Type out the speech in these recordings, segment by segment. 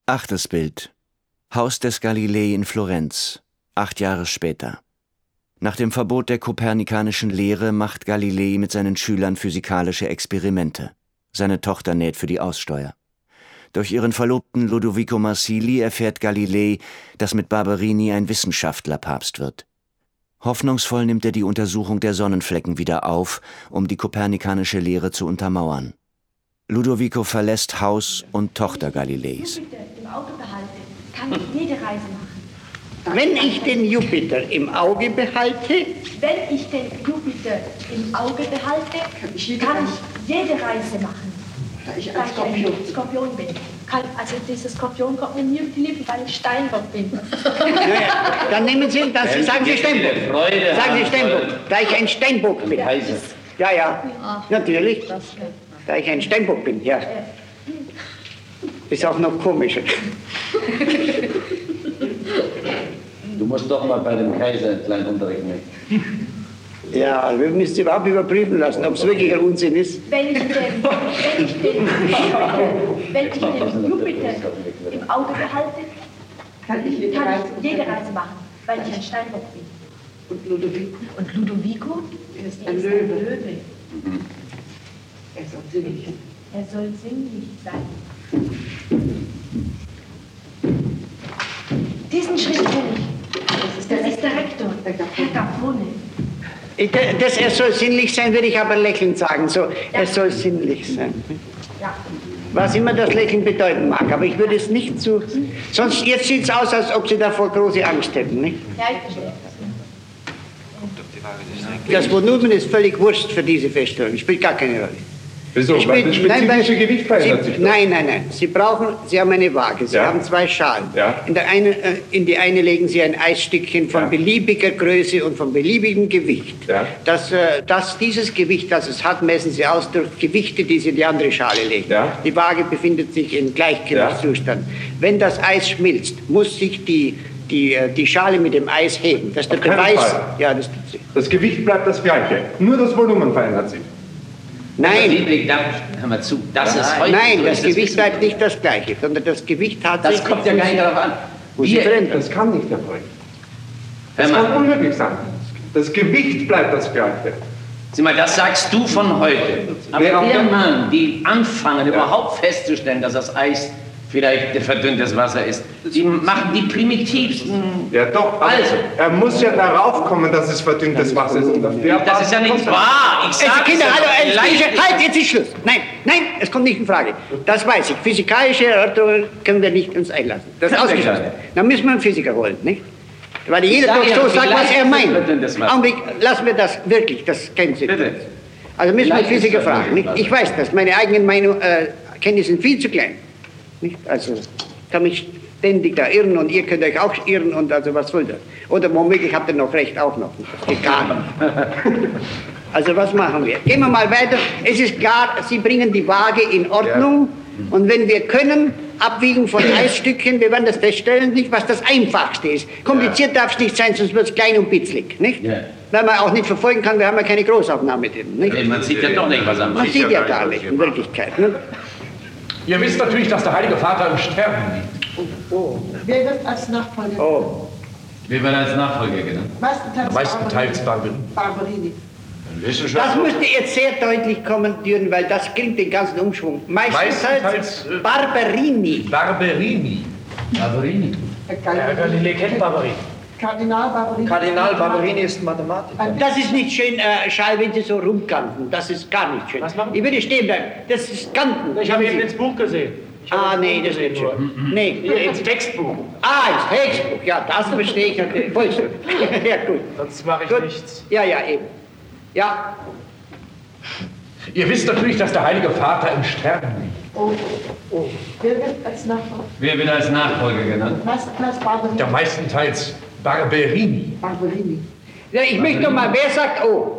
8. Bild. Haus des Galilei in Florenz, 8 Jahre später. Nach dem Verbot der kopernikanischen Lehre macht Galilei mit seinen Schülern physikalische Experimente. Seine Tochter näht für die Aussteuer. Durch ihren Verlobten Lodovico Marsili erfährt Galilei, dass mit Barberini ein Wissenschaftler Papst wird. Hoffnungsvoll nimmt er die Untersuchung der Sonnenflecken wieder auf, um die kopernikanische Lehre zu untermauern. Ludovico verlässt Haus und Tochter Galileis. Im Auge behalte, kann ich jede Reise machen. Wenn ich den Jupiter im Auge behalte, Wenn ich den Jupiter im Auge behalte, kann ich jede Reise machen. da ich ein Skorpion Skorpion bin. Also dieser Skorpion kommt mir nie auf die Lippen, weil ich Steinbock bin. ja, dann nehmen Sie, sagen Sie Steinbock. Sagen Sie Steinbock, da ich ein Steinbock bin. Ja, natürlich. Da ich ein Steinbock bin, ja. Ist auch noch komischer. Du musst doch mal bei dem Kaiser einen kleinen Unterricht nehmen. Ja, wir müssen es überhaupt überprüfen lassen, ob es wirklich ein Unsinn ist. Wenn ich den Jupiter im Auge behalte, kann ich jede Reise machen, weil ich ein Steinbock bin. Und Ludovico? Und Ludovico ist ein Löwe. Er soll sinnlich sein. Diesen Schrift kenne ich. Das ist der Rektor, Herr Gapone. Er soll sinnlich sein, würde ich aber lächelnd sagen. So, er soll sinnlich sein. Ja. Was immer das Lächeln bedeuten mag, aber ich würde es nicht so. Sonst, jetzt sieht es aus, als ob Sie davor große Angst hätten, nicht? Ja, ich verstehe. Das Volumen ist völlig wurscht für diese Feststellung, spielt gar keine Rolle. Wieso? Weil das spezifische Gewicht verändert sich doch. Nein. Sie haben eine Waage. Sie haben 2 Schalen. Ja. In die eine legen Sie ein Eisstückchen von beliebiger Größe und von beliebigem Gewicht. Ja. Dieses Gewicht, das es hat, messen Sie aus durch Gewichte, die Sie in die andere Schale legen. Ja. Die Waage befindet sich in Gleichgewichtszustand. Ja. Wenn das Eis schmilzt, muss sich die Schale mit dem Eis heben. Das ist der Beweis. Ja, das tut sie. Das Gewicht bleibt das gleiche. Nur das Volumen verändert sich. Nein. Hör mal zu. Das ist heute Nein, so, das Gewicht bleibt nicht das gleiche, sondern das Gewicht hat sich... Das kommt ja gar nicht darauf an. Das kann nicht erfolgen. Das kann unmöglich sein. Das Gewicht bleibt das gleiche. Sieh mal, das sagst du von heute. Aber der Mann, die anfangen, überhaupt festzustellen, dass das Eis vielleicht verdünntes Wasser ist, die machen die primitivsten... Ja doch, also, er muss ja darauf kommen, dass es verdünntes Wasser ist. Das ist ja nicht wahr. Ich sag's Kinder, halt, jetzt ist Schluss. Nein, es kommt nicht in Frage. Das weiß ich. Physikalische Erörterungen können wir nicht uns einlassen. Das ist ausgeschlossen. Dann müssen wir einen Physiker holen, nicht? Weil jeder doch so sagt, was er meint. Augenblick, lassen wir das wirklich, das kennen Sie. Bitte. Also müssen wir einen Physiker fragen, nicht? Ich weiß das, meine eigenen Kenntnisse sind viel zu klein. Nicht? Also kann mich ständig da irren und ihr könnt euch auch irren und also was soll das? Oder womöglich habt ihr noch recht auch noch. Das geht gar nicht. Also was machen wir? Gehen wir mal weiter. Es ist klar, Sie bringen die Waage in Ordnung und wenn wir können, abwiegen von Eisstückchen, wir werden das feststellen, nicht, was das Einfachste ist. Kompliziert darf es nicht sein, sonst wird es klein und pitzlig, nicht? Ja. Weil man auch nicht verfolgen kann, wir haben ja keine Großaufnahme drin, nicht? Nee, man sieht ja doch nicht, was am Man sieht ja gar nicht, in Wirklichkeit. Ne? Ihr wisst natürlich, dass der Heilige Vater im Sterben liegt. Oh. Wer wird als Nachfolger? Oh. Wir werden als Nachfolger genannt. Meistenteils Barberini. Das müsste jetzt sehr deutlich kommentieren, weil das klingt den ganzen Umschwung. Meistenteils Barberini. Barberini. Herr Galilei kennt Barberini. Kardinal Barberini. Kardinal Barberini ist Mathematiker. Das ist nicht schön, Schall, wenn Sie so rumkanten. Das ist gar nicht schön. Was machen Sie? Ich würde stehen bleiben. Das ist Kanten. Ich habe eben ins Buch gesehen. Nee, das ist nicht schön. Nee. Hier ins Textbuch. Ins Textbuch. Ja, das verstehe ich natürlich. Voll schön. Ja, gut. Sonst mache ich nichts. Ja, eben. Ja. Ihr wisst natürlich, dass der Heilige Vater im Sterben liegt. Oh. Wer wird als Nachfolger? Wer wird als Nachfolger genannt? Meistenteils Barberini. Ja, meistenteils Barberini. Barberini. Ja, ich möchte noch mal, wer sagt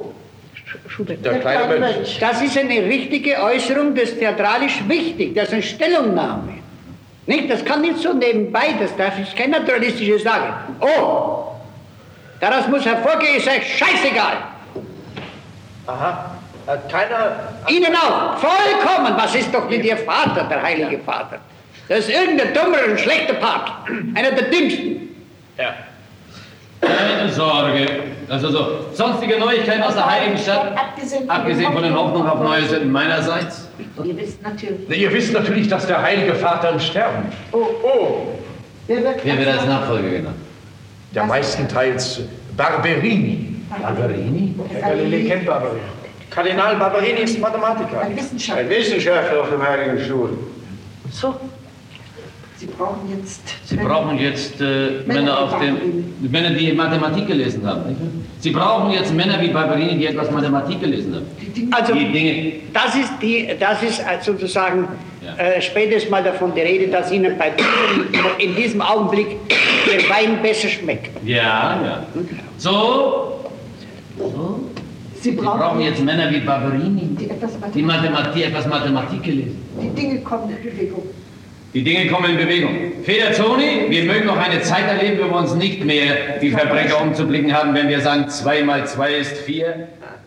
Der kleine Mensch. Das ist eine richtige Äußerung, das ist theatralisch wichtig, das ist eine Stellungnahme. Nicht? Das kann nicht so nebenbei, das ist keine naturalistische Sage. Daraus muss hervorgehen, ist euch scheißegal. Aha. Hat keiner... Ihnen auch, vollkommen. Was ist doch mit Ihr Vater, der Heilige Vater? Das ist irgendein dummer und schlechter Part. Einer der dümmsten. Ja. Keine Sorge. Also so, sonstige Neuigkeiten aus der Heiligen Stadt? Abgesehen von den Hoffnungen auf neue Sünden meinerseits? Ihr wisst natürlich. Ihr wisst natürlich, dass der Heilige Vater im Sterben liegt. Oh. Wer wird als Nachfolger genannt? Der meistenteils Barberini. Barberini? Herr Galilei kennt Barberini. Kardinal Barberini ist Mathematiker. Ein Wissenschaftler. Ein Wissenschaftler auf dem Heiligen Stuhl. So. Sie brauchen jetzt Männer, die Mathematik gelesen haben. Nicht? Sie brauchen jetzt Männer wie Barberini, die etwas Mathematik gelesen haben. Also, die Dinge. das ist sozusagen spätestens mal davon die Rede, dass Ihnen in diesem Augenblick der Wein besser schmeckt. Ja. So. Sie brauchen jetzt Männer wie Barberini, die etwas Mathematik gelesen haben. Die Dinge kommen in Bewegung. Die Dinge kommen in Bewegung. Feder Toni, wir mögen noch eine Zeit erleben, wo wir uns nicht mehr die Verbrecher umzublicken haben, wenn wir sagen, 2 mal 2 ist 4.